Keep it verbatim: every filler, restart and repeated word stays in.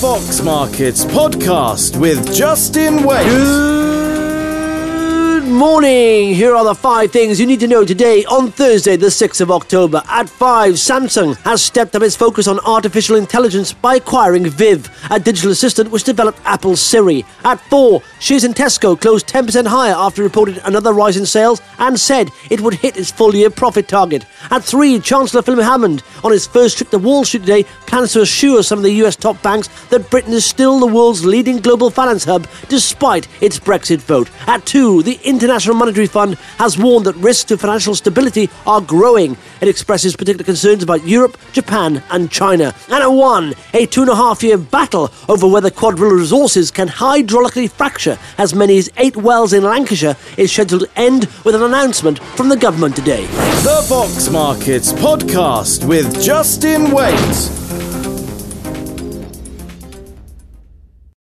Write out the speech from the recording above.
Fox Markets Podcast with Justin Wait. Good morning. Here are the five things you need to know today on Thursday, the sixth of October. At five, Samsung has stepped up its focus on artificial intelligence by acquiring Viv, a digital assistant which developed Apple's Siri. At four, shares in Tesco closed ten percent higher after it reported another rise in sales and said it would hit its full-year profit target. At three, Chancellor Philip Hammond, on his first trip to Wall Street today, plans to assure some of the U S top banks that Britain is still the world's leading global finance hub despite its Brexit vote. At two, the International Monetary Fund has warned that risks to financial stability are growing. It expresses particular concerns about Europe, Japan and China. And at one, a two and a half year battle over whether Quadrilla Resources can hydraulically fracture as many as eight wells in Lancashire is scheduled to end with an announcement from the government today. The Fox Markets Podcast with Justin Wait.